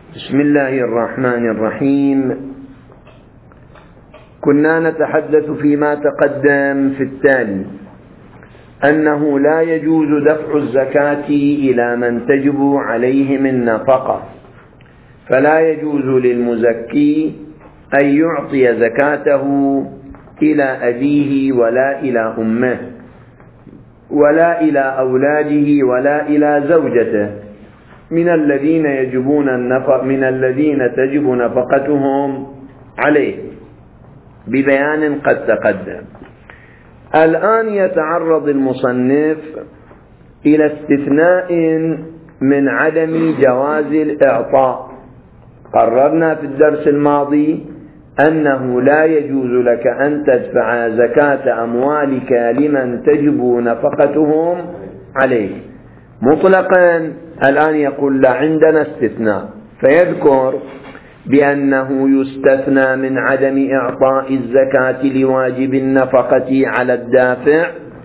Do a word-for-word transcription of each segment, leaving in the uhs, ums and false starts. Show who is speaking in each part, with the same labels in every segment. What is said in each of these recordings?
Speaker 1: بسم الله الرحمن الرحيم. كنا نتحدث فيما تقدم في التالي أنه لا يجوز دفع الزكاة إلى من تجب عليهم النفقة، فلا يجوز للمزكي أن يعطي زكاته إلى أبيه ولا إلى أمه ولا إلى أولاده ولا إلى زوجته من الذين يجبون النفق من الذين تجب نفقتهم عليه ببيان قد تقدم. الآن يتعرض المصنف إلى استثناء من عدم جواز الإعطاء. قررنا في الدرس الماضي أنه لا يجوز لك أن تدفع زكاة أموالك لمن تجب نفقتهم عليه مطلقا. الآن يقول لا، عندنا استثناء، فيذكر بأنه يستثنى من عدم إعطاء الزكاة لواجب النفقة على الدافع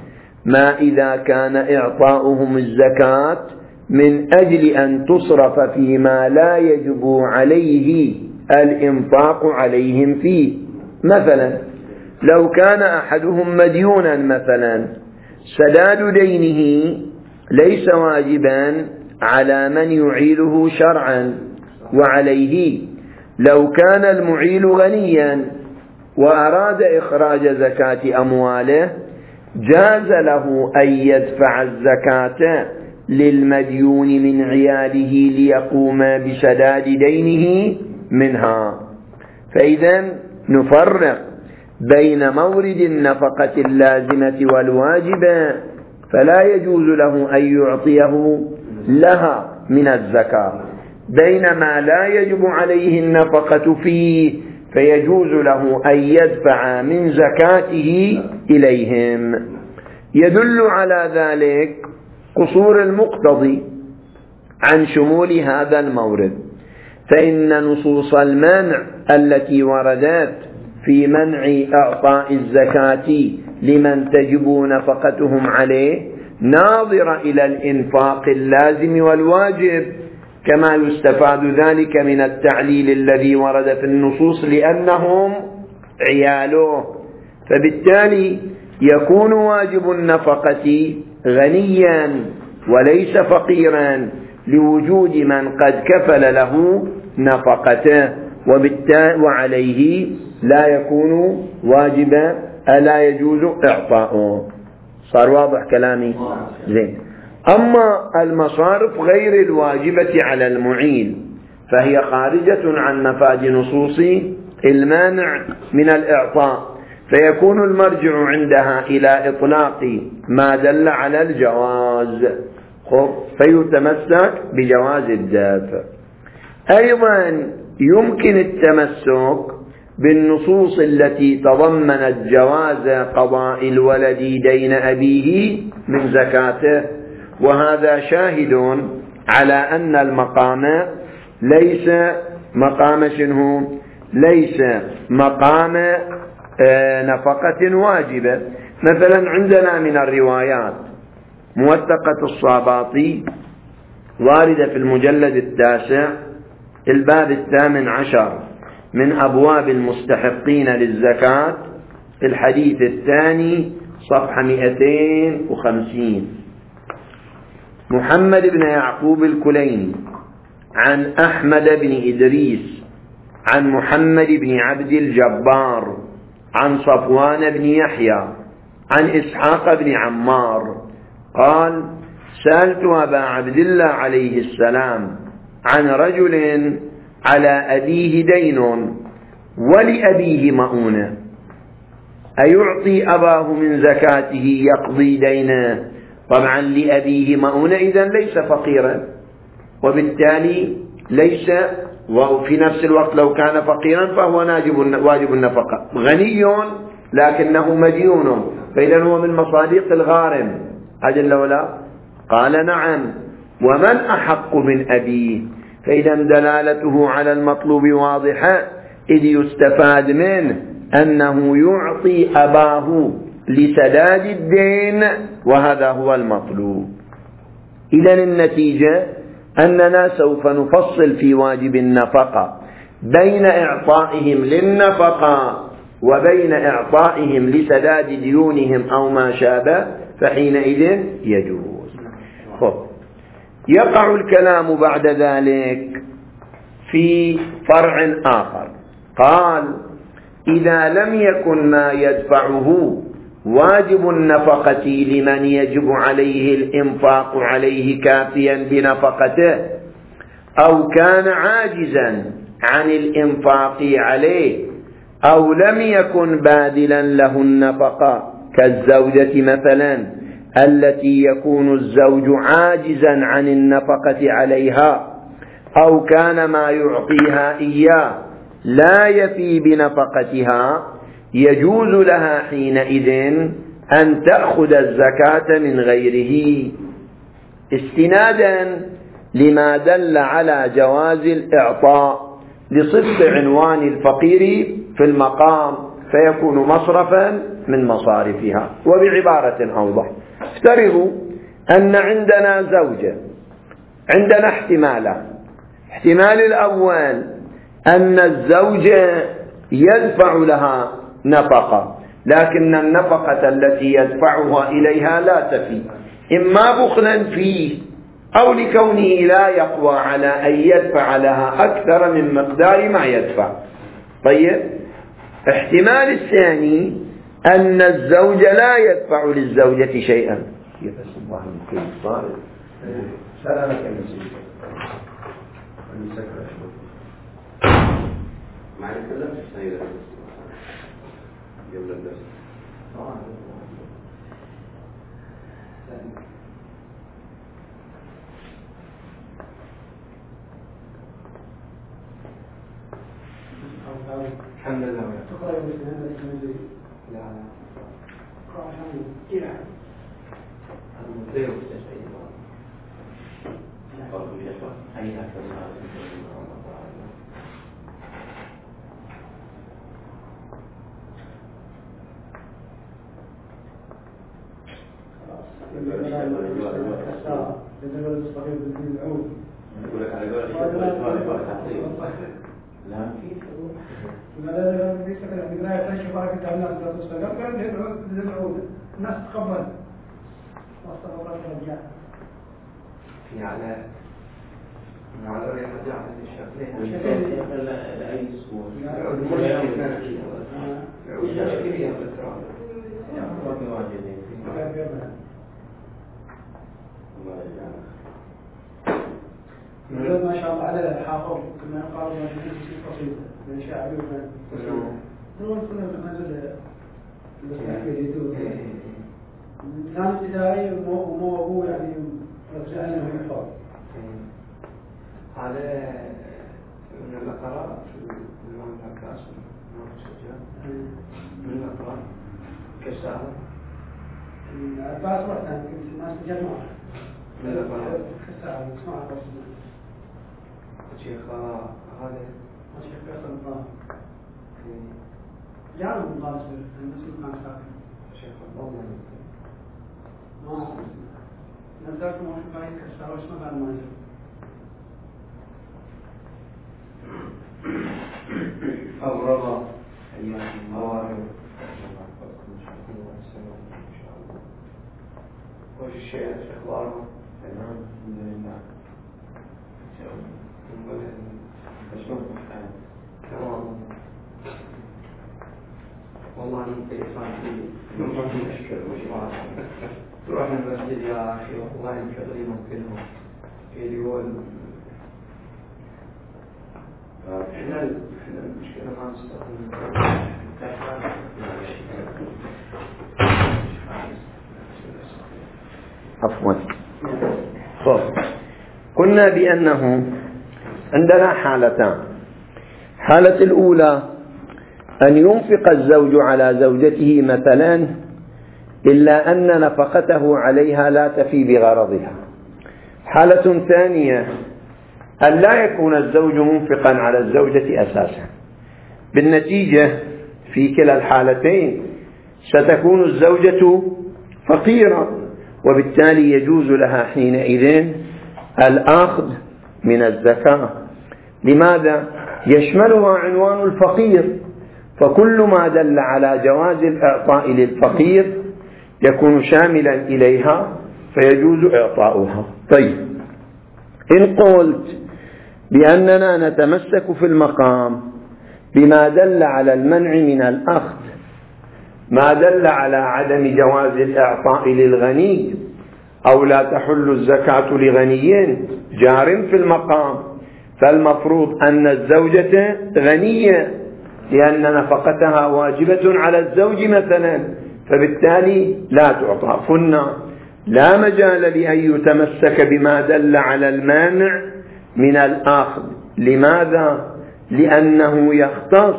Speaker 1: ما إذا كان إعطاؤهم الزكاة من أجل أن تصرف فيما لا يجب عليه الإنفاق عليهم فيه. مثلا لو كان أحدهم مديونا مثلا، سداد دينه ليس واجبا على من يعيله شرعا وعليه. لو كان المعيل غنيا وأراد إخراج زكاة أمواله جاز له أن يدفع الزكاة للمديون من عياله ليقوم بسداد دينه منها. فإذا نفرق بين مورد النفقة اللازمة والواجبة، فلا يجوز له أن يعطيه لها من الزكاة، بينما لا يجب عليه النفقة فيه فيجوز له أن يدفع من زكاته إليهم. يدل على ذلك قصور المقتضي عن شمول هذا المورد، فإن نصوص المنع التي وردت في منع إعطاء الزكاة لمن تجب نفقتهم عليه ناظرة إلى الإنفاق اللازم والواجب، كما يستفاد ذلك من التعليل الذي ورد في النصوص لأنهم عياله. فبالتالي يكون واجب النفقة غنيا وليس فقيرا لوجود من قد كفل له نفقته، وبالتالي وعليه لا يكون واجبا، ألا يجوز إعطاؤه. صار واضح كلامي؟ زين. أما المصارف غير الواجبة على المعيل فهي خارجة عن مفاد نصوص المانع من الإعطاء، فيكون المرجع عندها إلى إطلاق ما دل على الجواز، فيتمسك بجواز الدافع. أيضا يمكن التمسك بالنصوص التي تضمنت جواز قضاء الولد دين أبيه من زكاته، وهذا شاهد على أن المقام ليس مقام شنو ليس مقام نفقة واجبة. مثلا عندنا من الروايات موثقة الصاباطي واردة في المجلد التاسع الباب الثامن عشر من أبواب المستحقين للزكاة، الحديث الثاني صفحة مئتين وخمسين. محمد بن يعقوب الكليني عن أحمد بن إدريس عن محمد بن عبد الجبار عن صفوان بن يحيى عن إسحاق بن عمار قال: سألت أبا عبد الله عليه السلام عن رجل على أبيه دين ولأبيه مؤونة، أيعطي أباه من زكاته يقضي دينه؟ طبعا لأبيه مؤونة إذن ليس فقيرا، وبالتالي ليس، وفي نفس الوقت لو كان فقيرا فهو واجب النفقة. غني لكنه مديون، فإذا هو من مصادق الغارم، أجل ولا؟ قال: نعم. ومن أحق من أبيه؟ فإذا دلالته على المطلوب واضحة، إذ يستفاد منه أنه يعطي أباه لسداد الدين، وهذا هو المطلوب. إذن النتيجة أننا سوف نفصل في واجب النفقة بين إعطائهم للنفقة وبين إعطائهم لسداد ديونهم أو ما شابه، فحينئذ يجوز. خب. يقع الكلام بعد ذلك في فرع آخر، قال: إذا لم يكن ما يدفعه واجب النفقة لمن يجب عليه الإنفاق عليه كافيا بنفقته، أو كان عاجزا عن الإنفاق عليه، أو لم يكن باذلا له النفقة كالزوجة مثلا التي يكون الزوج عاجزا عن النفقة عليها، أو كان ما يعطيها إياه لا يفي بنفقتها، يجوز لها حينئذ أن تأخذ الزكاة من غيره، استنادا لما دل على جواز الإعطاء لصدق عنوان الفقير في المقام، فيكون مصرفا من مصارفها. وبعبارة أوضح، افترضوا أن عندنا زوجة، عندنا احتمالان. احتمال الأول أن الزوج يدفع لها نفقة، لكن النفقة التي يدفعها إليها لا تفي، إما بخلا فيه أو لكونه لا يقوى على أن يدفع لها أكثر من مقدار ما يدفع. طيب، احتمال الثاني أن الزوج لا يدفع للزوجة شيئا.
Speaker 2: الحمد لله.
Speaker 3: الناس تقبل واستغفر الرجال
Speaker 2: في على على الرجال الشكل لأي سكون
Speaker 3: ما شاء الله على الحافظ كما قال ما في قصيدة من شاعر دول كنا بنزل كان ابتدائي ومو أبوه يعني رجعنا من الحوض.
Speaker 2: هذا من الأقراء في المنطقة كاس من الأقراء كسالة
Speaker 3: العباس وقتها كنت الناس تجمع
Speaker 2: من الأقراء
Speaker 3: كسالة اسمع بس
Speaker 2: شيخ هذا
Speaker 3: شيخ فيصل الله جعلوا من الله سبحانه المسلم كان ساكن
Speaker 2: شيخ الله
Speaker 3: ما نزلكم وش باين كسالة وش ما كان منزل
Speaker 2: أغرب أيام الموارد وش الشيء شيخ الله تمام الحمد لله تمام والله أنت إنسان فيه ما في مشكلة وش ما تروح المسجد يا أخي والله مشغلين كلهم يقول إحنا إحنا المشكلة ما نستخدم
Speaker 1: عفوا. طب قلنا بأنه عندنا حالتان. حالة الأولى أن ينفق الزوج على زوجته مثلا إلا أن نفقته عليها لا تفي بغرضها. حالة ثانية أن لا يكون الزوج منفقا على الزوجة أساسا، بالنتيجة في كلا الحالتين ستكون الزوجة فقيرة، وبالتالي يجوز لها حينئذ الأخذ من الزكاة. لماذا؟ يشملها عنوان الفقير، فكل ما دل على جواز الإعطاء للفقير يكون شاملا إليها فيجوز إعطاؤها. طيب، إن قلت بأننا نتمسك في المقام بما دل على المنع من الأخذ، ما دل على عدم جواز الإعطاء للغني أو لا تحل الزكاة لغنيين جار في المقام، فالمفروض أن الزوجة غنية لأن نفقتها واجبة على الزوج مثلا، فبالتالي لا تعطى. قلنا لا مجال لأن يتمسك بما دل على المانع من الأخذ. لماذا؟ لأنه يختص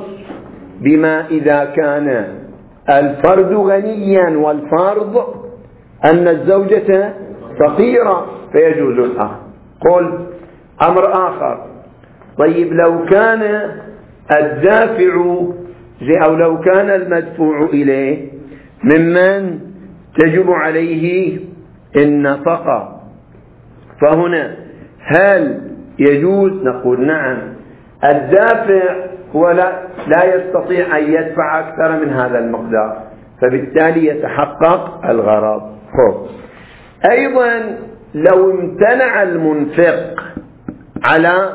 Speaker 1: بما إذا كان الفرد غنيا والفرض أن الزوجة فقيرة فيجوز الأخذ. قل أمر آخر، طيب لو كان الدافع أو لو كان المدفوع إليه ممن تجب عليه النفقة، فهنا هل يجوز؟ نقول نعم. الدافع هو لا, لا يستطيع أن يدفع أكثر من هذا المقدار، فبالتالي يتحقق الغرض. خب. أيضا لو امتنع المنفق على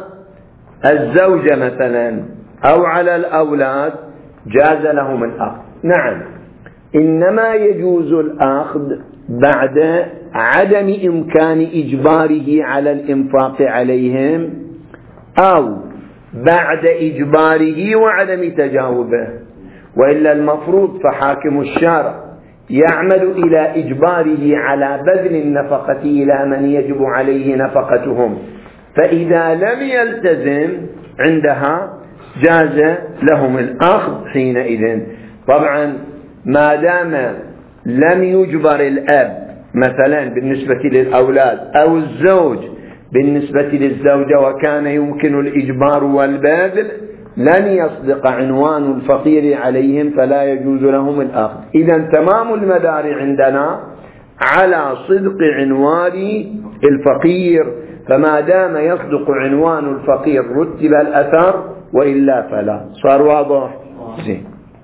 Speaker 1: الزوجة مثلا أو على الأولاد جاز لهم الأخذ. نعم، إنما يجوز الأخذ بعد عدم إمكان إجباره على الإنفاق عليهم أو بعد إجباره وعدم تجاوبه، وإلا المفروض فحاكم الشارع يعمل إلى إجباره على بذل النفقة إلى من يجب عليه نفقتهم، فإذا لم يلتزم عندها جاز لهم الأخذ حينئذ. طبعا ما دام لم يجبر الأب مثلا بالنسبة للأولاد أو الزوج بالنسبة للزوجة وكان يمكن الإجبار والبذل، لن يصدق عنوان الفقير عليهم فلا يجوز لهم الأخذ. إذن تمام المدار عندنا على صدق عنوان الفقير، فما دام يصدق عنوان الفقير رتب الأثر، وإلا فلا. صار واضح؟ زين.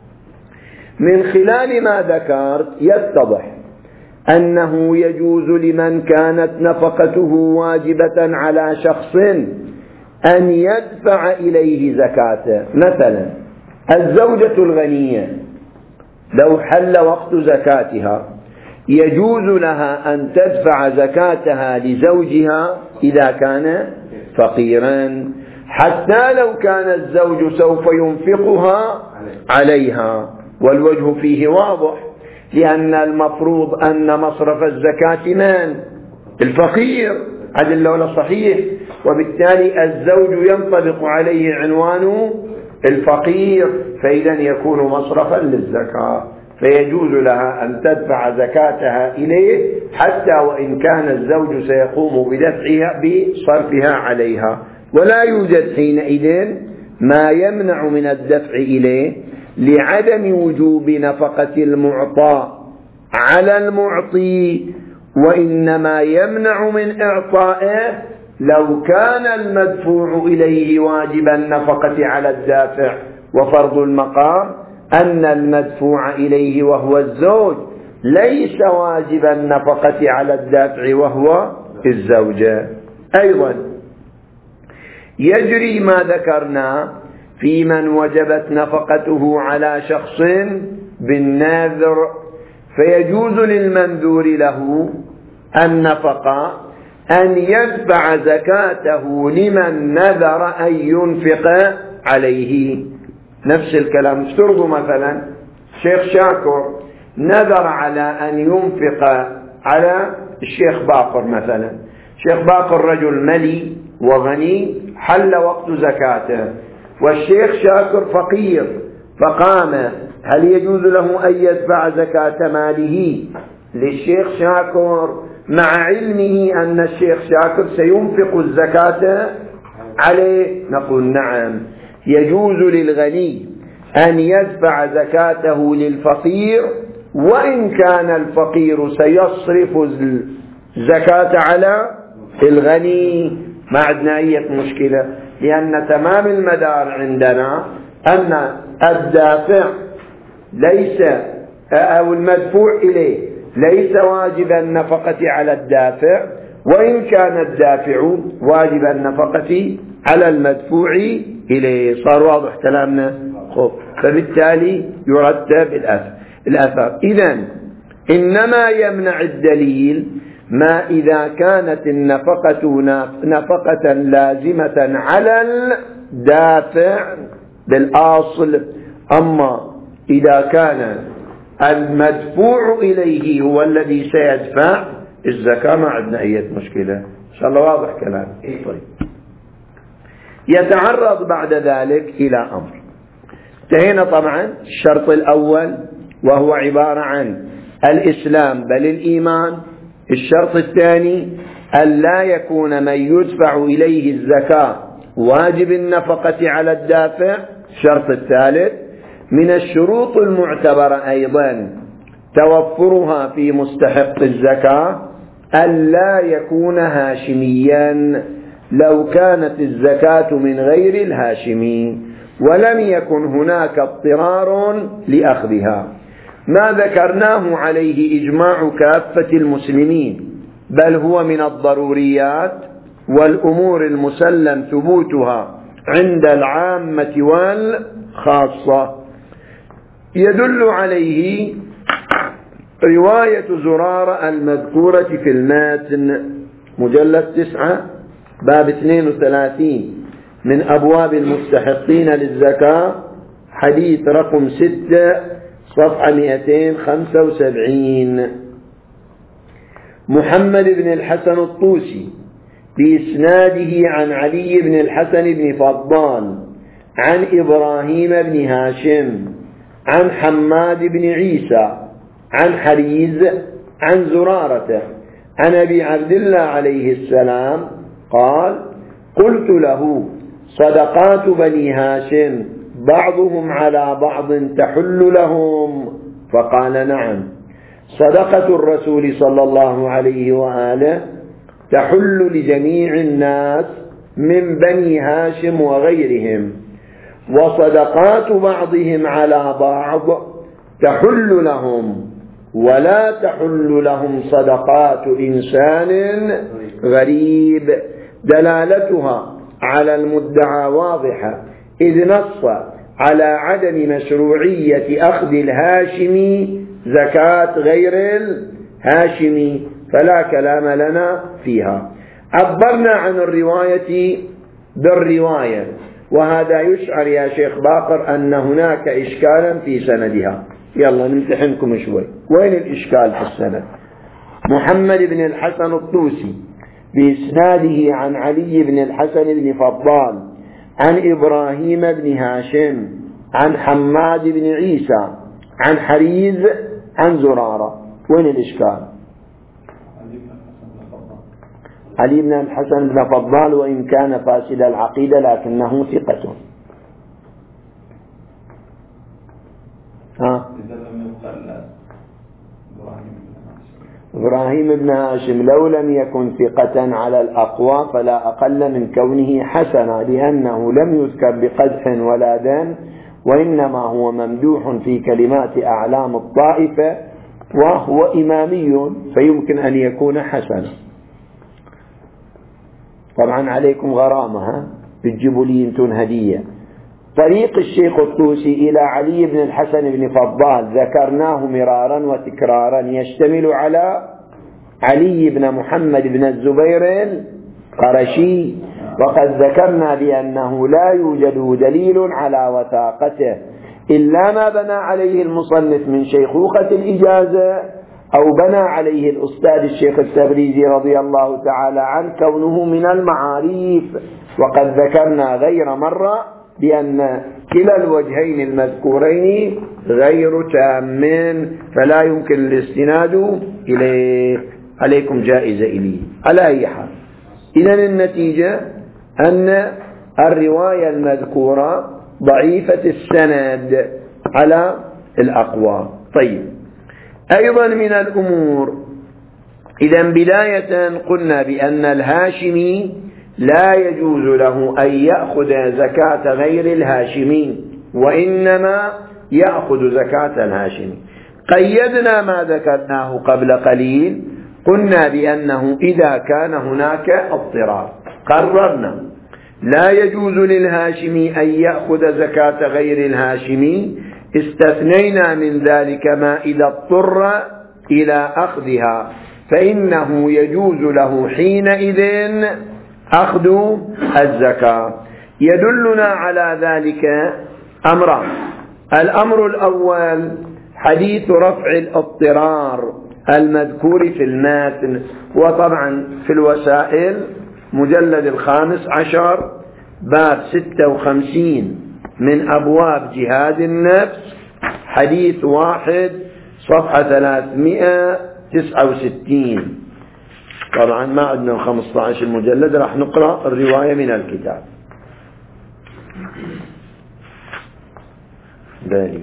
Speaker 1: من خلال ما ذكرت يتضح أنه يجوز لمن كانت نفقته واجبة على شخص أن يدفع إليه زكاته. مثلا الزوجة الغنية لو حل وقت زكاتها يجوز لها أن تدفع زكاتها لزوجها إذا كان فقيرا، حتى لو كان الزوج سوف ينفقها عليها، والوجه فيه واضح، لأن المفروض أن مصرف الزكاة من؟ الفقير، عدل ولا صحيح؟ وبالتالي الزوج ينطبق عليه عنوان الفقير، فإذا يكون مصرفا للزكاة، فيجوز لها أن تدفع زكاتها إليه حتى وإن كان الزوج سيقوم بدفعها بصرفها عليها، ولا يوجد حينئذ ما يمنع من الدفع إليه لعدم وجوب نفقة المعطى على المعطي، وإنما يمنع من إعطائه لو كان المدفوع إليه واجب النفقة على الدافع. وفرض المقام أن المدفوع إليه وهو الزوج ليس واجب النفقة على الدافع وهو الزوجة. أيضا يجري ما ذكرنا في من وجبت نفقته على شخص بالنذر، فيجوز للمنذور له النفقة أن يدفع زكاته لمن نذر أن ينفق عليه. نفس الكلام، افترضوا مثلا الشيخ شاكر نذر على أن ينفق على الشيخ باقر مثلا. الشيخ باقر رجل ملي وغني، حل وقت زكاته، والشيخ شاكر فقير فقام، هل يجوز له أن يدفع زكاة ماله للشيخ شاكر مع علمه أن الشيخ شاكر سينفق الزكاة عليه؟ نقول نعم، يجوز للغني أن يدفع زكاته للفقير وإن كان الفقير سيصرف الزكاة على الغني، ما عندنا أي مشكلة، لأن تمام المدار عندنا أن الدافع ليس أو المدفوع إليه ليس واجب النفقة على الدافع، وإن كان الدافع واجب النفقة على المدفوع إليه. صار واضح كلامنا؟ خب. فبالتالي يرتب الأثر. إذن إنما يمنع الدليل ما إذا كانت النفقة نفقة لازمة على الدافع بالأصل. أما إذا كان المدفوع إليه هو الذي سيدفع الزكاة ما عندنا أي مشكلة. إن شاء الله واضح كلام. طيب. يتعرض بعد ذلك إلى أمر. انتهينا طبعا الشرط الأول وهو عبارة عن الإسلام بل الإيمان. الشرط الثاني أن لا يكون من يدفع إليه الزكاة واجب النفقة على الدافع. الشرط الثالث من الشروط المعتبرة أيضا توفرها في مستحق الزكاة أن لا يكون هاشميا لو كانت الزكاة من غير الهاشمي ولم يكن هناك اضطرار لأخذها. ما ذكرناه عليه إجماع كافة المسلمين، بل هو من الضروريات والأمور المسلم ثبوتها عند العامة والخاصة. يدل عليه رواية زرارة المذكورة في الماتن مجلد تسعة باب اثنين وثلاثين من أبواب المستحقين للزكاة، حديث رقم ستة صفحة مئتين وخمسة وسبعين. محمد بن الحسن الطوسي بإسناده عن علي بن الحسن بن فضال عن إبراهيم بن هاشم عن حماد بن عيسى عن حريز عن زرارة عن أبي عبد الله عليه السلام قال: قلت له: صدقات بني هاشم بعضهم على بعض تحل لهم؟ فقال: نعم. صدقة الرسول صلى الله عليه وآله تحل لجميع الناس من بني هاشم وغيرهم، وصدقات بعضهم على بعض تحل لهم، ولا تحل لهم صدقات إنسان غريب. دلالتها على المدعى واضحة، إذ نص على عدم مشروعية أخذ الهاشمي زكاة غير الهاشمي، فلا كلام لنا فيها. عبرنا عن الرواية بالرواية، وهذا يشعر يا شيخ باقر أن هناك إشكالا في سندها. يلا نمتحنكم شوي. وين الإشكال في السند؟ محمد بن الحسن الطوسي بإسناده عن علي بن الحسن بن فضال عن إبراهيم بن هاشم عن حماد بن عيسى عن حريز عن زرارة. وين الإشكال؟ علي بن الحسن بن فضال وإن كان فاسد العقيدة لكنه ثقة. ها؟ إبراهيم بن هاشم لو لم يكن ثقة على الأقوى فلا أقل من كونه حسنا، لأنه لم يذكر بقدح ولا دان، وإنما هو ممدوح في كلمات أعلام الطائفة، وهو إمامي فيمكن أن يكون حسنا. طبعا عليكم غرامة، ها بتجيبوا لي انتون هدية. طريق الشيخ الطوسي إلى علي بن الحسن بن فضال ذكرناه مرارا وتكرارا، يشتمل على علي بن محمد بن الزبير القرشي، وقد ذكرنا بأنه لا يوجد دليل على وثاقته إلا ما بنى عليه المصنف من شيخوخة الإجازة، أو بنى عليه الأستاذ الشيخ التبريزي رضي الله تعالى عنه كونه من المعاريف. وقد ذكرنا غير مرة بأن كلا الوجهين المذكورين غير تام، فلا يمكن الاستناد إليه. عليكم جائزة إليه على أي حال. إذن النتيجة أن الرواية المذكورة ضعيفة السند على الأقوى. طيب، أيضا من الأمور، إذن بداية قلنا بأن الهاشمي لا يجوز له أن يأخذ زكاة غير الهاشمي، وإنما يأخذ زكاة الهاشمي. قيدنا ما ذكرناه قبل قليل، قلنا بأنه إذا كان هناك اضطرار قررنا لا يجوز للهاشمي أن يأخذ زكاة غير الهاشمي، استثنينا من ذلك ما إذا اضطر إلى أخذها فإنه يجوز له حينئذ أخذ الزكاة. يدلنا على ذلك أمران: الأمر الأول حديث رفع الاضطرار المذكور في المتن، وطبعا في الوسائل مجلد الخامس عشر باب ستة وخمسين من أبواب جهاد النفس، حديث واحد صفحة ثلاثمائة وتسعة وستين. طبعا ما عندنا خمسة عشر المجلد، راح نقرأ الرواية من الكتاب. بالي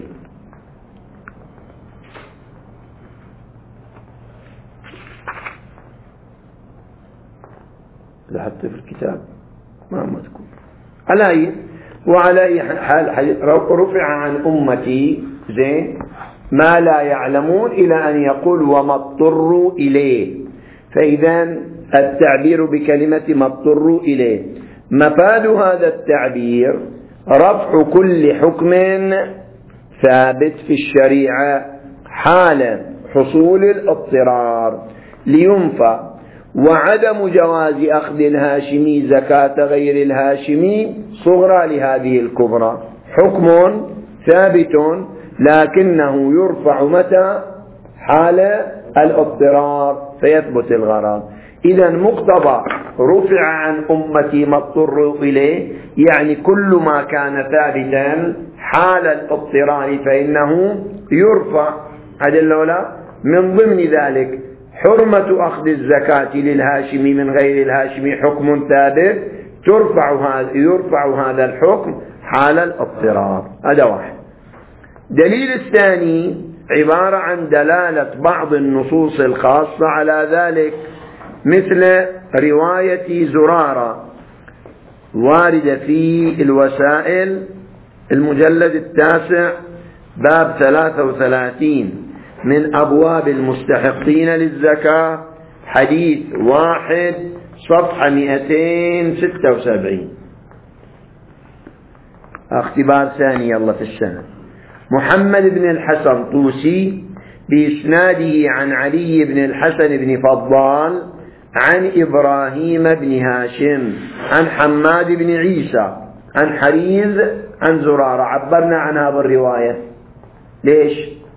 Speaker 1: لحتى في الكتاب ما مذكور. على أي وعلى أي حال رفع عن أمتي زين ما لا يعلمون إلى أن يقول وما اضطروا إليه. فإذا التعبير بكلمة ما اضطروا إليه مفاد هذا التعبير رفع كل حكم ثابت في الشريعة حال حصول الاضطرار لينفى، وعدم جواز أخذ الهاشمي زكاة غير الهاشمي صغرى لهذه الكبرى، حكم ثابت لكنه يرفع متى؟ حال الاضطرار فيثبت الغرض. إذا مقتضى رفع عن أمتي ما اضطروا إليه يعني كل ما كان ثابتا حال الاضطرار فإنه يرفع. هذا الأولى من ضمن ذلك حرمة أخذ الزكاة للهاشمي من غير الهاشمي حكم ثابت ترفع هذا يرفع هذا الحكم حال الاضطرار. هذا واحد. دليل الثاني عبارة عن دلالة بعض النصوص الخاصة على ذلك، مثل رواية زرارة واردة في الوسائل المجلد التاسع باب ثلاثة وثلاثين من أبواب المستحقين للزكاة، حديث واحد صفحة مئتين ستة وسبعين. اختبار ثاني يلا في السنة. محمد بن الحسن طوسي بإسناده عن علي بن الحسن بن فضال عن إبراهيم بن هاشم عن حماد بن عيسى عن حريز عن زرارة. عبرنا عنها بالرواية ليش؟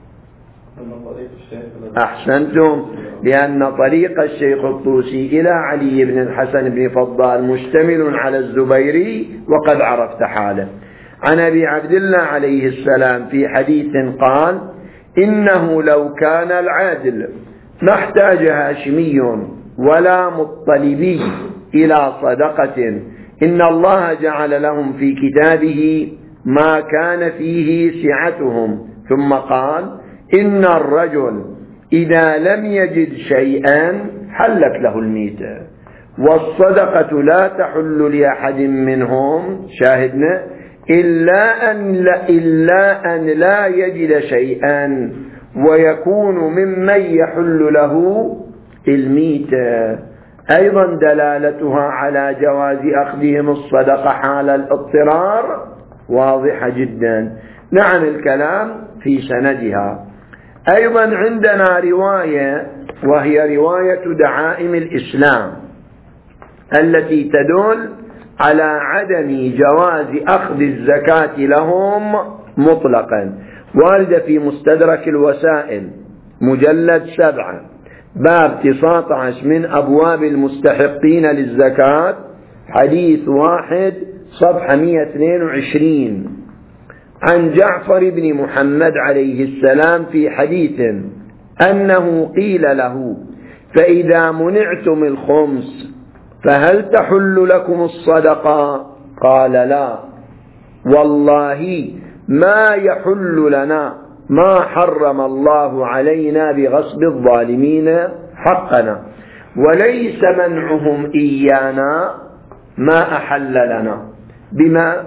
Speaker 1: أحسنتم، لأن طريق الشيخ الطوسي إلى علي بن الحسن بن فضال مشتمل على الزبيري وقد عرفت حاله. عن أبي عبد الله عليه السلام في حديث قال: إنه لو كان العادل ما احتاج هاشمي ولا مطلبي إلى صدقة، إن الله جعل لهم في كتابه ما كان فيه سعتهم. ثم قال: إن الرجل إذا لم يجد شيئا حلت له الميتة، والصدقة لا تحل لأحد منهم شاهدنا إلا أن لا, إلا أن لا يجد شيئا ويكون ممن يحل له الميتة. أيضا دلالتها على جواز أخذهم الصدقة حال الاضطرار واضحة جدا. نعم الكلام في سندها. أيضا عندنا رواية وهي رواية دعائم الإسلام التي تدل على عدم جواز أخذ الزكاة لهم مطلقا، واردة في مستدرك الوسائل مجلد سبعة باب تسعة عشر من أبواب المستحقين للزكاة، حديث واحد صفحة مئة واثنين وعشرين عن جعفر بن محمد عليه السلام في حديث أنه قيل له: فإذا منعتم الخمس فهل تحل لكم الصدقة؟ قال: لا والله ما يحل لنا ما حرم الله علينا بغصب الظالمين حقنا، وليس منعهم إيانا ما أحل لنا بما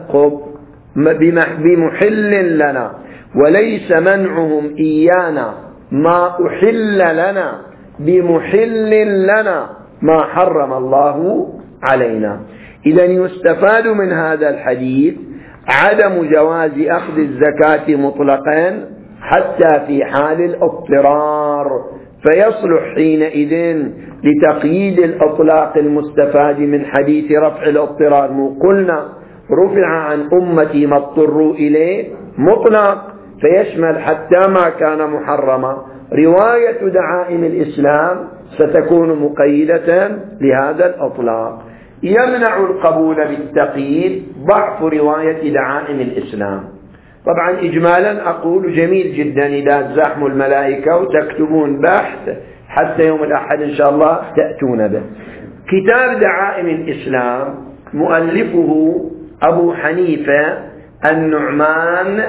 Speaker 1: بمحل لنا، وليس منعهم إيانا ما أحل لنا بمحل لنا ما حرم الله علينا. إذا يستفاد من هذا الحديث عدم جواز أخذ الزكاة مطلقا حتى في حال الاضطرار، فيصلح حينئذ لتقييد الإطلاق المستفاد من حديث رفع الاضطرار. مو قلنا رفع عن أمتي ما اضطروا إليه مطلق، فيشمل حتى ما كان محرما. رواية دعائم الإسلام ستكون مقيدة لهذا الإطلاق. يمنع القبول بالتقييد ضعف رواية دعائم الإسلام. طبعا إجمالا أقول جميل جدا إذا تزاحموا الملائكة وتكتبون بحث حتى يوم الأحد إن شاء الله تأتون به. كتاب دعائم الإسلام مؤلفه أبو حنيفة النعمان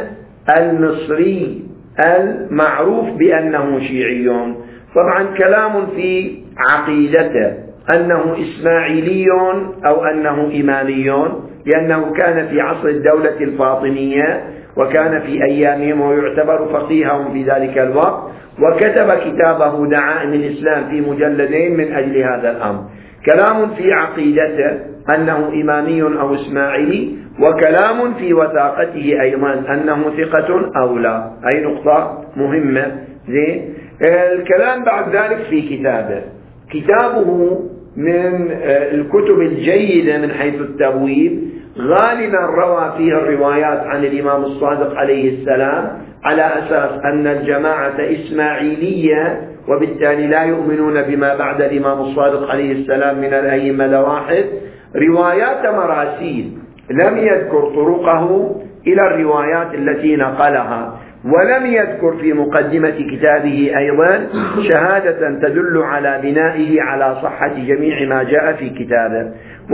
Speaker 1: المصري المعروف بأنه شيعي. طبعا كلام في عقيدته أنه إسماعيلي أو أنه إمامي، لأنه كان في عصر الدولة الفاطمية وكان في أيامهم ويعتبر فقيها في ذلك الوقت، وكتب كتابه دعائم الإسلام في مجلدين من أجل هذا الأمر. كلام في عقيدته أنه إمامي أو إسماعيلي، وكلام في وثاقته أيضا أنه ثقة أو لا. أي نقطة مهمة. زين. الكلام بعد ذلك في كتابه. كتابه من الكتب الجيدة من حيث التبويب، غالبا روى فيه الروايات عن الإمام الصادق عليه السلام على أساس أن الجماعة إسماعيلية، وبالتالي لا يؤمنون بما بعد الإمام الصادق عليه السلام من الأئمة لواحد. روايات مراسيل لم يذكر طرقه إلى الروايات التي نقلها، ولم يذكر في مقدمة كتابه أيضا شهادة تدل على بنائه على صحة جميع ما جاء في كتابه،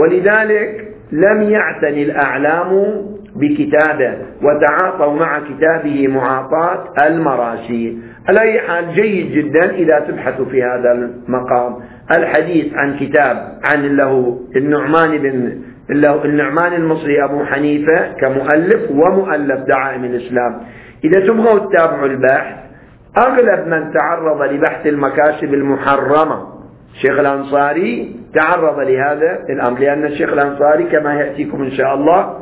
Speaker 1: ولذلك لم يعتني الأعلام بكتابه وتعاطوا مع كتابه معاطاة المراسيل. على أي حال جيد جدا إذا تبحث في هذا المقام الحديث عن كتاب عن له النعمان بن النعمان المصري أبو حنيفة كمؤلف ومؤلف دعائم الإسلام. إذا تبغوا تتابعوا البحث، أغلب من تعرض لبحث المكاسب المحرمة الشيخ الأنصاري تعرض لهذا الأمر، لأن الشيخ الأنصاري كما يأتيكم إن شاء الله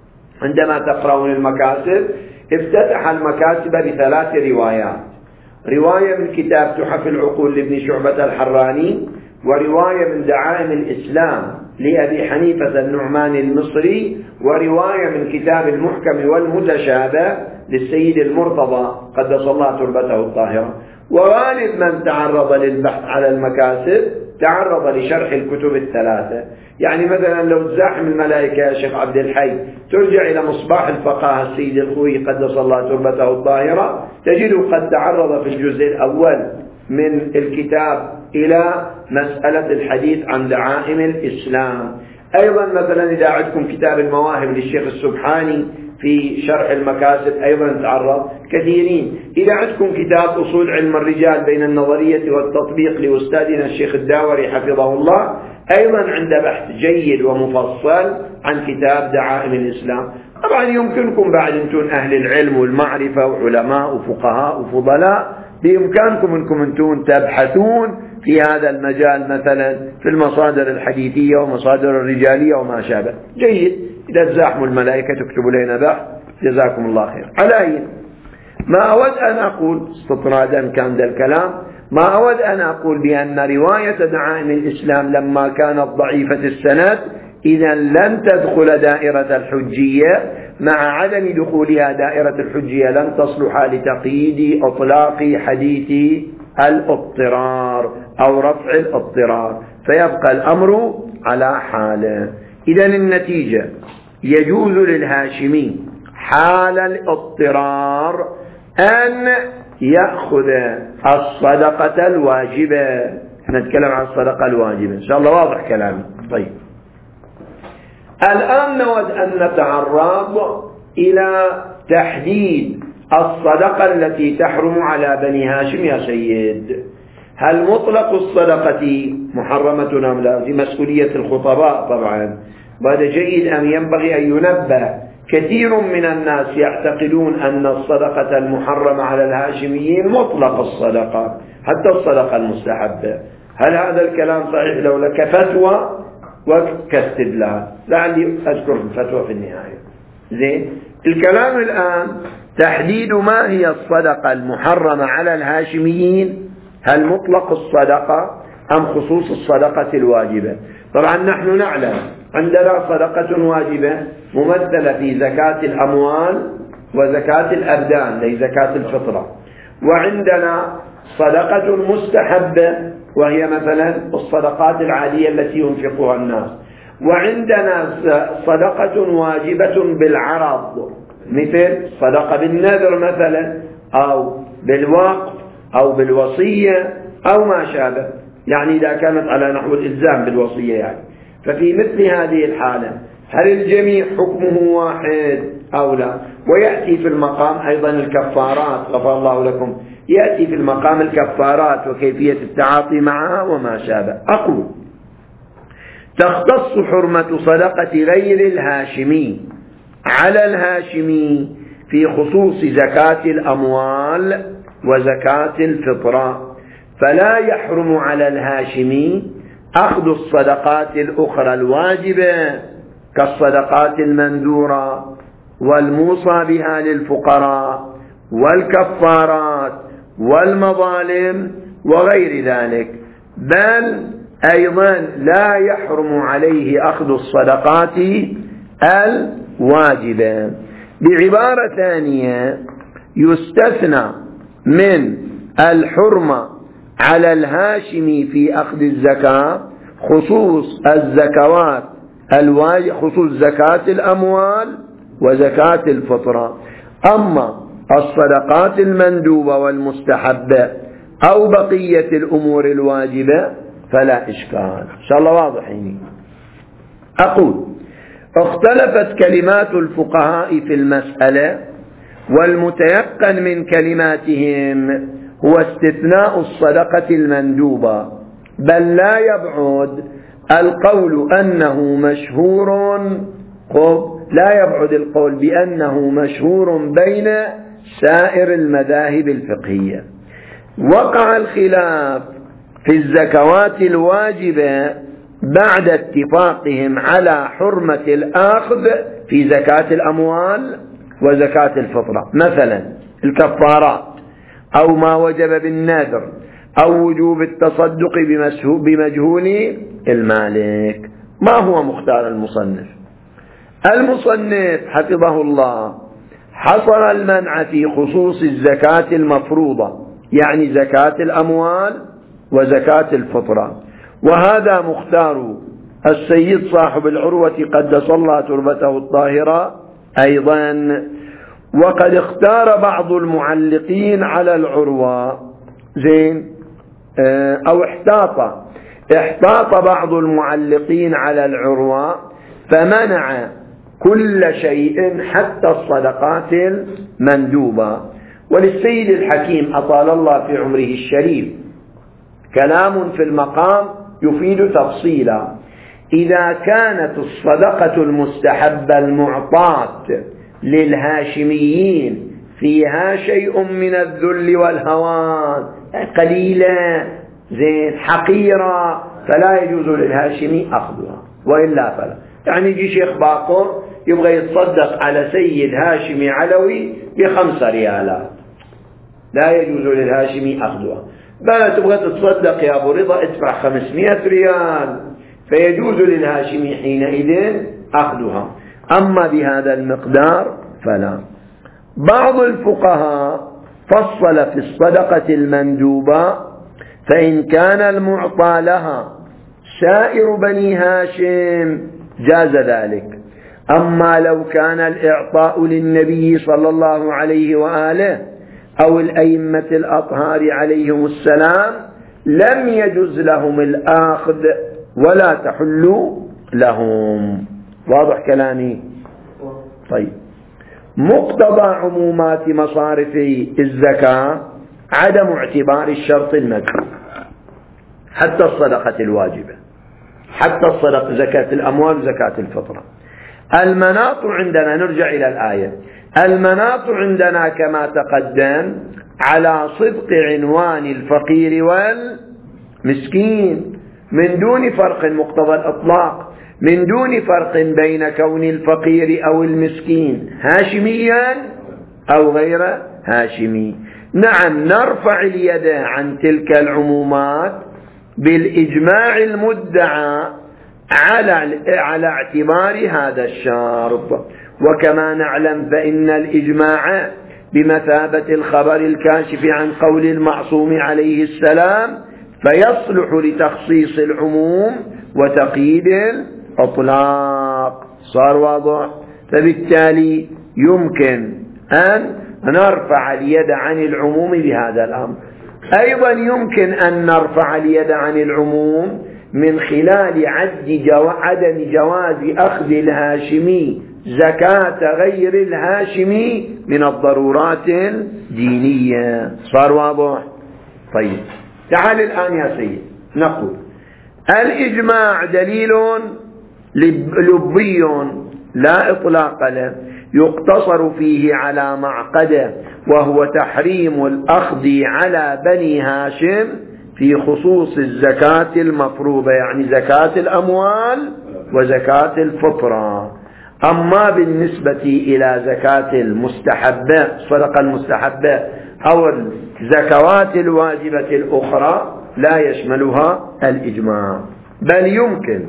Speaker 1: عندما تقرؤون المكاسب افتتح المكاسب بثلاث روايات: رواية من كتاب تحف العقول لابن شعبة الحراني، ورواية من دعائم الإسلام لأبي حنيفة النعمان المصري، ورواية من كتاب المحكم والمتشابه للسيد المرتضى قدس الله تربته الطاهرة. وغالب من تعرض للبحث على المكاسب تعرض لشرح الكتب الثلاثة. يعني مثلا لو تزاحم الملائكة يا شيخ عبد الحي ترجع إلى مصباح الفقهاء السيد الخوي قدس الله تربته الطاهرة، تجده قد تعرض في الجزء الأول من الكتاب إلى مسألة الحديث عن دعائم الإسلام. أيضا مثلا إذا عندكم كتاب المواهب للشيخ السبحاني في شرح المكاسب أيضا تعرض كثيرين. إذا عندكم كتاب أصول علم الرجال بين النظرية والتطبيق لأستاذنا الشيخ الداوري حفظه الله، أيضا عند بحث جيد ومفصل عن كتاب دعائم الإسلام. طبعا يمكنكم بعد أنتم أهل العلم والمعرفة وعلماء وفقهاء وفضلاء، بإمكانكم أنكم أنتم تبحثون في هذا المجال مثلا في المصادر الحديثية ومصادر الرجالية وما شابه. جيد. إذا تزاحموا الملائكة تكتبوا لنا بحث جزاكم الله خير. على أي ما أود أن أقول استطرادا كان ذا الكلام، ما أود أن أقول بأن رواية دعائم الإسلام لما كانت ضعيفة السند إذا لن تدخل دائرة الحجية، مع عدم دخولها دائرة الحجية لن تصلح لتقييد إطلاق حديث الاضطرار أو رفع الاضطرار، فيبقى الأمر على حاله. إذا النتيجة يجوز للهاشمي حال الاضطرار أن يأخذ الصدقة الواجبة. نتكلم عن الصدقة الواجبة إن شاء الله، واضح كلامي؟ طيب، الآن نود أن نتعرض إلى تحديد الصدقة التي تحرم على بني هاشم. يا سيد، هل مطلق الصدقة محرمة أم لا؟ في مسؤولية الخطباء طبعا. وهذا جيد أن ينبغي أن ينبه. كثير من الناس يعتقدون أن الصدقة المحرمة على الهاشميين مطلق الصدقة حتى الصدقة المستحبة. هل هذا الكلام صحيح؟ لو لك فتوى وكاستدلال، لعلي أذكر الفتوى في النهاية. زين، الكلام الآن تحديد ما هي الصدقة المحرمة على الهاشميين، هل مطلق الصدقة أم خصوص الصدقة الواجبة؟ طبعا نحن نعلم عندنا صدقة واجبة ممثلة في زكاة الأموال وزكاة الأبدان أي زكاة الفطرة، وعندنا صدقة مستحبة وهي مثلا الصدقات العادية التي ينفقها الناس، وعندنا صدقة واجبة بالعرض مثل صدقة بالنذر مثلا أو بالوقف أو بالوصية أو ما شابه، يعني إذا كانت على نحو الإلزام بالوصية يعني. ففي مثل هذه الحالة هل الجميع حكمه واحد أو لا؟ ويأتي في المقام أيضا الكفارات، غفر الله لكم، يأتي في المقام الكفارات وكيفية التعاطي معها وما شابه. أقول تختص حرمة صدقة غير الهاشمي على الهاشمي في خصوص زكاة الأموال وزكاة الفطرة، فلا يحرم على الهاشمي أخذ الصدقات الأخرى الواجبة كالصدقات المنذورة والموصى بها للفقراء والكفارات والمظالم وغير ذلك، بل أيضا لا يحرم عليه أخذ الصدقات الواجبة. بعبارة ثانية يستثنى من الحرمة على الهاشمي في أخذ الزكاة خصوص الزكوات الواجب، خصوص زكاة الأموال وزكاة الفطرة. أما الصدقات المندوبة والمستحبة أو بقية الأمور الواجبة فلا إشكال. إن شاء الله واضحين. أقول اختلفت كلمات الفقهاء في المسألة، والمتيقن من كلماتهم هو استثناء الصدقة المندوبة، بل لا يبعد القول أنه مشهور لا يبعد القول بأنه مشهور بين سائر المذاهب الفقهية. وقع الخلاف في الزكوات الواجبة بعد اتفاقهم على حرمة الأخذ في زكاة الأموال وزكاة الفطرة، مثلا الكفارات أو ما وجب بالنذر أو وجوب التصدق بمجهول المالك. ما هو مختار المصنف؟ المصنف حفظه الله حصر المنع في خصوص الزكاة المفروضة، يعني زكاة الأموال وزكاة الفطرة، وهذا مختار السيد صاحب العروة قدس الله تربته الطاهرة أيضا. وقد اختار بعض المعلقين على العروة زين أو احتاط احتاط بعض المعلقين على العروة فمنع كل شيء حتى الصدقات المندوبة. وللسيد الحكيم أطال الله في عمره الشريف كلام في المقام يفيد تفصيلا. إذا كانت الصدقة المستحبة المعطاة للهاشميين فيها شيء من الذل والهوان، قليلة زين حقيرة، فلا يجوز للهاشمي أخذها، وإلا فلا. يعني يجي شيخ باقر يبغى يتصدق على سيد هاشمي علوي بخمسة ريالات، لا يجوز للهاشمي أخذها. بل تبغى تتصدق يا أبو رضا ادفع خمسمائة ريال، فيجوز للهاشمي حينئذ أخذها، أما بهذا المقدار فلا. بعض الفقهاء فصل في الصدقة المندوبة، فإن كان المعطى لها سائر بني هاشم جاز ذلك، أما لو كان الإعطاء للنبي صلى الله عليه وآله أو الأئمة الأطهار عليهم السلام لم يجز لهم الآخذ ولا تحل لهم. واضح كلامي؟ طيب، مقتضى عمومات مصارف الزكاة عدم اعتبار الشرط المذكور حتى الصدقة الواجبة، حتى الصدق زكاة الأموال وزكاة الفطرة. المناط عندنا، نرجع إلى الآية، المناط عندنا كما تقدم على صدق عنوان الفقير والمسكين من دون فرق مقتضى الإطلاق، من دون فرق بين كون الفقير أو المسكين هاشميا أو غير هاشمي. نعم، نرفع اليد عن تلك العمومات بالإجماع المدعى على على اعتبار هذا الشرط. وكما نعلم فإن الإجماع بمثابة الخبر الكاشف عن قول المعصوم عليه السلام، فيصلح لتخصيص العموم وتقييد الإطلاق. صار واضح؟ فبالتالي يمكن أن نرفع اليد عن العموم بهذا الأمر. أيضا يمكن أن نرفع اليد عن العموم من خلال عد جو... عدم جواز أخذ الهاشمي زكاة غير الهاشمي من الضرورات الدينية. صار واضح؟ طيب، تعال الآن يا سيد نقول الإجماع دليل لبي لا إطلاق له، يقتصر فيه على معقده، وهو تحريم الأخذ على بني هاشم في خصوص الزكاة المفروضة، يعني زكاة الأموال وزكاة الفطرة. أما بالنسبة إلى زكاة المستحبة، الصدقة المستحبة أو الزكوات الواجبة الأخرى لا يشملها الإجماع، بل يمكن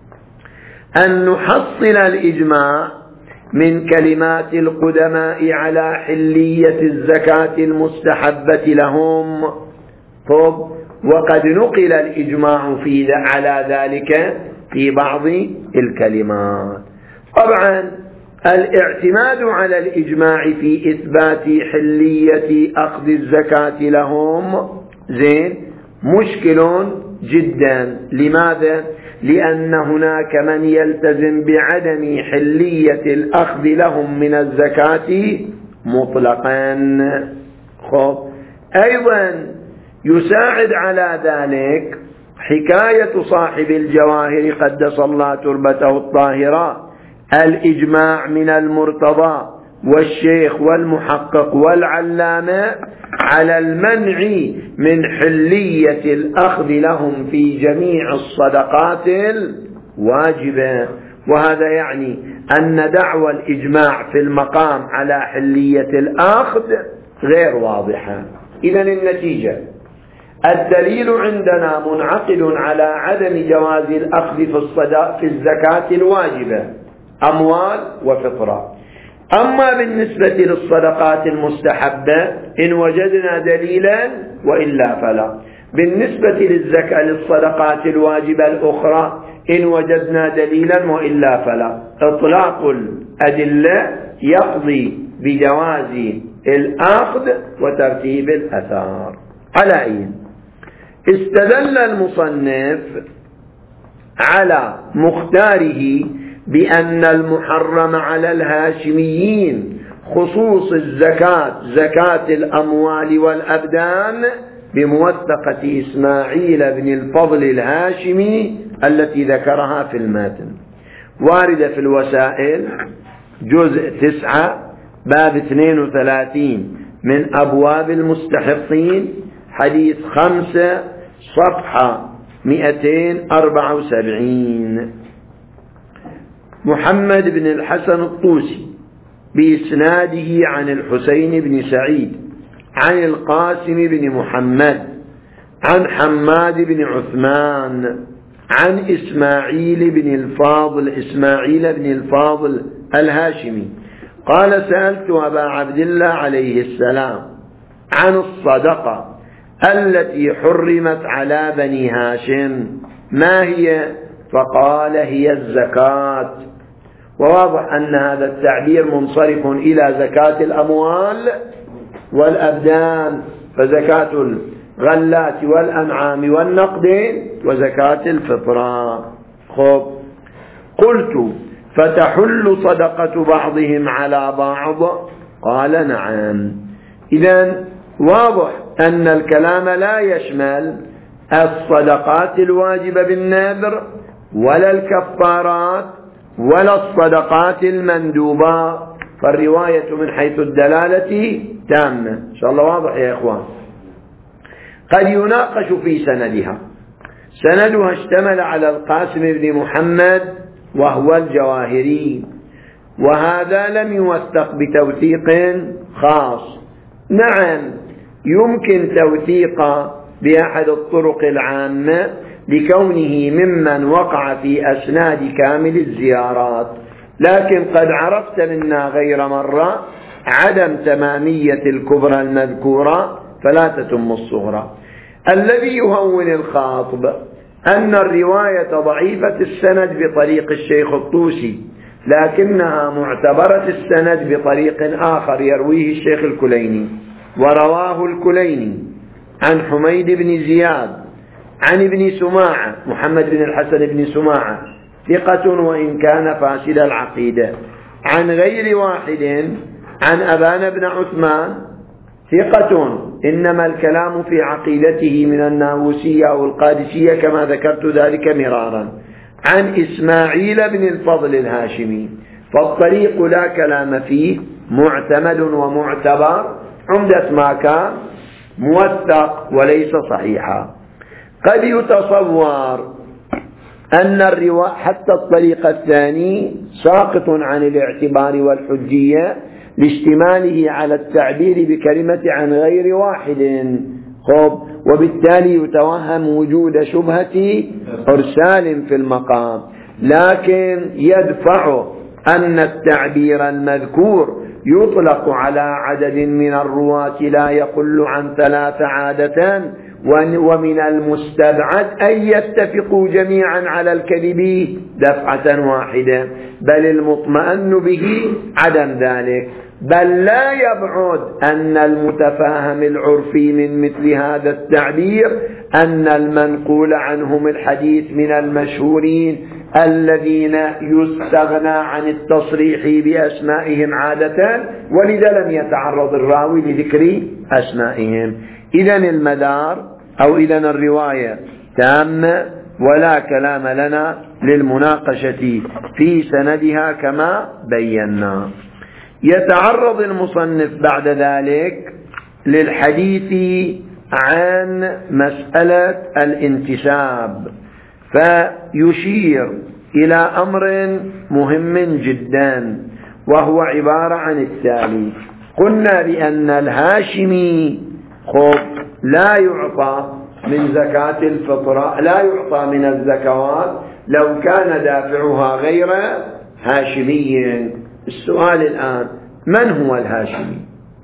Speaker 1: أن نحصل الإجماع من كلمات القدماء على حلية الزكاة المستحبة لهم. طب، وقد نقل الإجماع في على ذلك في بعض الكلمات. طبعا الاعتماد على الإجماع في إثبات حلية أخذ الزكاة لهم زين مشكل جدا. لماذا؟ لأن هناك من يلتزم بعدم حلية الأخذ لهم من الزكاة مطلقا. خب، أيضا يساعد على ذلك حكاية صاحب الجواهر قدس الله تربته الطاهرة، الإجماع من المرتضى والشيخ والمحقق والعلامة على المنع من حلية الأخذ لهم في جميع الصدقات الواجبة. وهذا يعني أن دعوى الإجماع في المقام على حلية الأخذ غير واضحة. إذن النتيجة، الدليل عندنا منعقد على عدم جواز الأخذ في الصدقة في الزكاة الواجبة أموال وفطرة. أما بالنسبة للصدقات المستحبة إن وجدنا دليلا وإلا فلا. بالنسبة للزكاة للصدقات الواجبة الأخرى إن وجدنا دليلا وإلا فلا. إطلاق الأدلة يقضي بجواز الأخذ وترتيب الأثار. على أي استدل المصنف على مختاره بأن المحرم على الهاشميين خصوص الزكاة زكاة الأموال والأبدان بموثقة إسماعيل بن الفضل الهاشمي التي ذكرها في المتن، واردة في الوسائل جزء تسعة باب اثنين وثلاثين من أبواب المستحقين، حديث خمسة صفحة مئتين أربعة وسبعين. محمد بن الحسن الطوسي بإسناده عن الحسين بن سعيد عن القاسم بن محمد عن حماد بن عثمان عن إسماعيل بن الفاضل إسماعيل بن الفاضل الهاشمي قال: سألت أبا عبد الله عليه السلام عن الصدقة التي حرمت على بني هاشم ما هي؟ فقال: هي الزكاة. وواضح أن هذا التعبير منصرف إلى زكاة الأموال والأبدان، فزكاة الغلات والأنعام والنقدين وزكاة الفطرة. خب، قلت: فتحل صدقة بعضهم على بعض؟ قال: نعم. إذن واضح أن الكلام لا يشمل الصدقات الواجبة بالنذر ولا الكفارات ولا الصدقات المندوبة، فالرواية من حيث الدلالة تامة. إن شاء الله واضح يا إخوان. قد يناقش في سندها. سندها اشتمل على القاسم بن محمد وهو الجواهري، وهذا لم يوثق بتوثيق خاص. نعم يمكن توثيقه بأحد الطرق العامة لكونه ممن وقع في أسناد كامل الزيارات، لكن قد عرفت منا غير مرة عدم تمامية الكبرى المذكورة فلا تتم الصغرى. الذي يهون الخاطب أن الرواية ضعيفة السند بطريق الشيخ الطوسي، لكنها معتبرة السند بطريق آخر يرويه الشيخ الكليني، ورواه الكليني عن حميد بن زياد عن ابن سماعة محمد بن الحسن بن سماعة ثقة وإن كان فاسد العقيدة، عن غير واحد عن أبان بن عثمان ثقة إنما الكلام في عقيدته من الناووسية أو القادسية كما ذكرت ذلك مرارا، عن إسماعيل بن الفضل الهاشمي، فالطريق لا كلام فيه معتمد ومعتبر عمدة ما كان موثق وليس صحيحا. قد يتصور أن الرواية حتى الطريق الثاني ساقط عن الاعتبار والحجية لاشتماله على التعبير بكلمة عن غير واحد، خب وبالتالي يتوهم وجود شبهة إرسال في المقام، لكن يدفع أن التعبير المذكور يطلق على عدد من الرواة لا يقل عن ثلاث عادة، ومن المستبعد أن يتفقوا جميعا على الكذب دفعة واحدة، بل المطمئن به عدم ذلك، بل لا يبعد أن المتفاهم العرفي من مثل هذا التعبير أن المنقول عنهم الحديث من المشهورين الذين يستغنى عن التصريح بأسمائهم عادة، ولذا لم يتعرض الراوي لذكر أسمائهم. إذن المدار أو إذن الرواية تامة ولا كلام لنا للمناقشة في سندها كما بينا. يتعرض المصنف بعد ذلك للحديث عن مسألة الانتساب، فيشير إلى أمر مهم جدا وهو عبارة عن التالي: قلنا بأن الهاشمي خب لا يعطى من زكاة الفطرة، لا يعطى من الزكوات لو كان دافعها غير هاشمي. السؤال الآن: من هو الهاشمي؟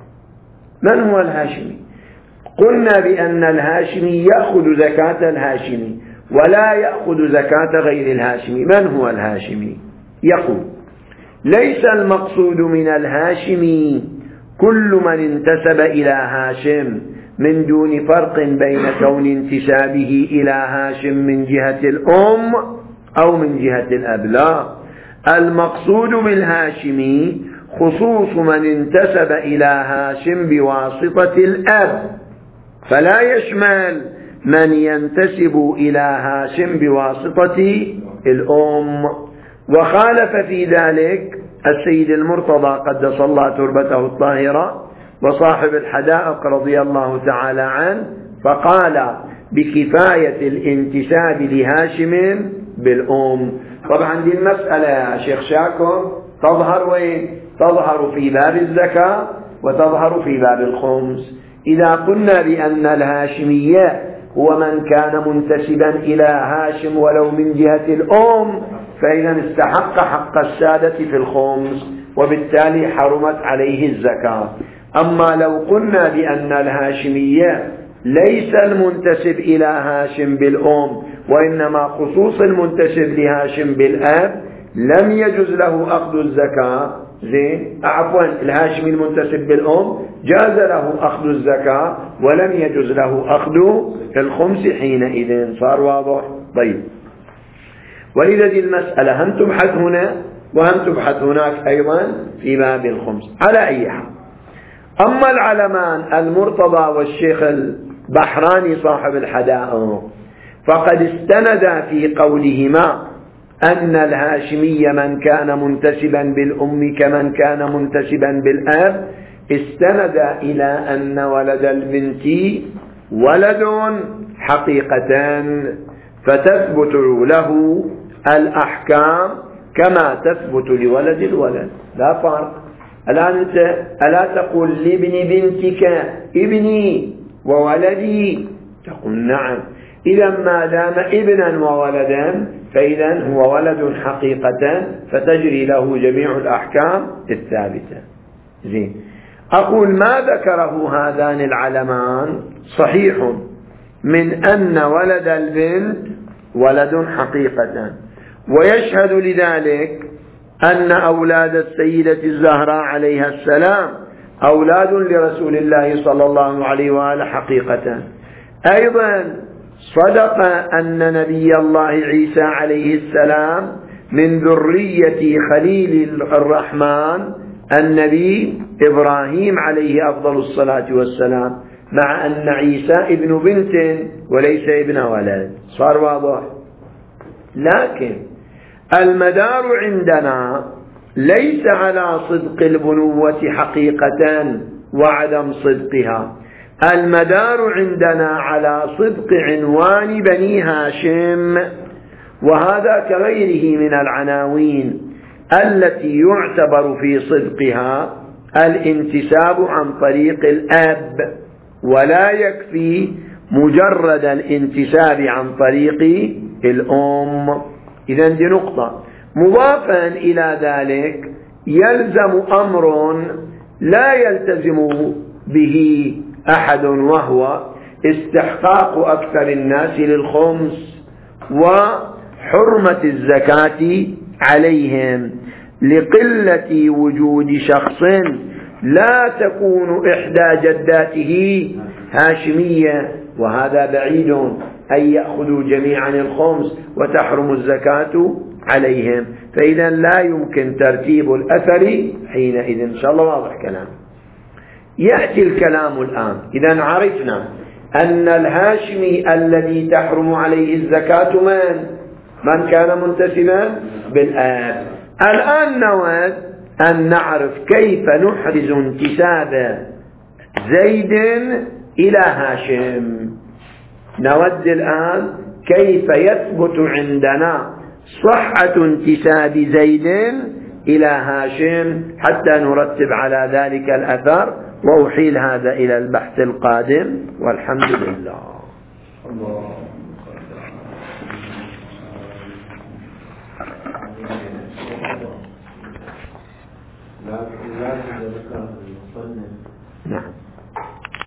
Speaker 1: من هو الهاشمي؟ قلنا بأن الهاشمي يأخذ زكاة الهاشمي ولا يأخذ زكاة غير الهاشمي. من هو الهاشمي؟ يقول: ليس المقصود من الهاشمي كل من انتسب إلى هاشم من دون فرق بين كون انتسابه إلى هاشم من جهة الأم أو من جهة الأب، لا، المقصود بالهاشمي خصوص من انتسب إلى هاشم بواسطة الأب، فلا يشمل من ينتسب إلى هاشم بواسطة الأم. وخالف في ذلك السيد المرتضى قدس الله تربته الطاهرة وصاحب الحدائق رضي الله تعالى عنه، فقال بكفاية الانتساب لهاشم بالأم. طبعا دي المسألة يا شيخ شاكر تظهر وين؟ تظهر في باب الزكاة وتظهر في باب الخمس. إذا قلنا بأن الهاشمية هو من كان منتسبا إلى هاشم ولو من جهة الأم، فإذا استحق حق السادة في الخمس وبالتالي حرمت عليه الزكاة. أما لو قلنا بأن الهاشمية ليس المنتسب إلى هاشم بالأم وإنما خصوص المنتسب لهاشم بالأب، لم يجوز له أخذ الزكاة. زين عفوا الهاشمي المنتسب بالأم جاز له أخذ الزكاة ولم يجوز له أخذ الخمس حينئذ. صار واضح؟ طيب، ولذا دي المسألة هم تبحث هنا وهم تبحث هناك أيضا في باب الخمس. على أي حال، أما العلمان المرتضى والشيخ البحراني صاحب الحدائق فقد استند في قولهما أن الهاشمي من كان منتسبا بالأم كمن كان منتسبا بالأب، استند إلى أن ولد البنت ولد حقيقة، فتثبت له الأحكام كما تثبت لولد الولد، لا فرق. الآن أنت ألا تقول لابن بنتك ابني وولدي؟ تقول نعم. إذا ما دام ابنا وولدا فإذا هو ولد حقيقة، فتجري له جميع الأحكام الثابتة. زين. أقول ما ذكره هذان العلمان صحيح من أن ولد البنت ولد حقيقة، ويشهد لذلك أن أولاد السيدة الزهراء عليها السلام أولاد لرسول الله صلى الله عليه وآله حقيقة. أيضا صدق أن نبي الله عيسى عليه السلام من ذرية خليل الرحمن النبي إبراهيم عليه أفضل الصلاة والسلام، مع أن عيسى ابن بنت وليس ابن ولد. صار واضح؟ لكن المدار عندنا ليس على صدق البنوة حقيقة وعدم صدقها، المدار عندنا على صدق عنوان بني هاشم، وهذا كغيره من العناوين التي يعتبر في صدقها الانتساب عن طريق الأب، ولا يكفي مجرد الانتساب عن طريق الأم. إذن دي نقطة. مضافا إلى ذلك يلزم أمر لا يلتزم به أحد، وهو استحقاق أكثر الناس للخمس وحرمة الزكاة عليهم، لقلة وجود شخص لا تكون إحدى جداته هاشمية، وهذا بعيد أن يأخذوا جميعا الخمس وتحرم الزكاة عليهم، فإذا لا يمكن ترتيب الأثر حينئذ. إن شاء الله واضح كلام. يأتي الكلام الآن. إذا عرفنا أن الهاشمي الذي تحرم عليه الزكاة من؟ من كان منتسبا بالآب. الآن نود أن نعرف كيف نحرز انتساب زيد إلى هاشم. نود الآن كيف يثبت عندنا صحة انتساب زيد إلى هاشم حتى نرتب على ذلك الأثر، وأحيل هذا إلى البحث القادم، والحمد لله. الله. نعم.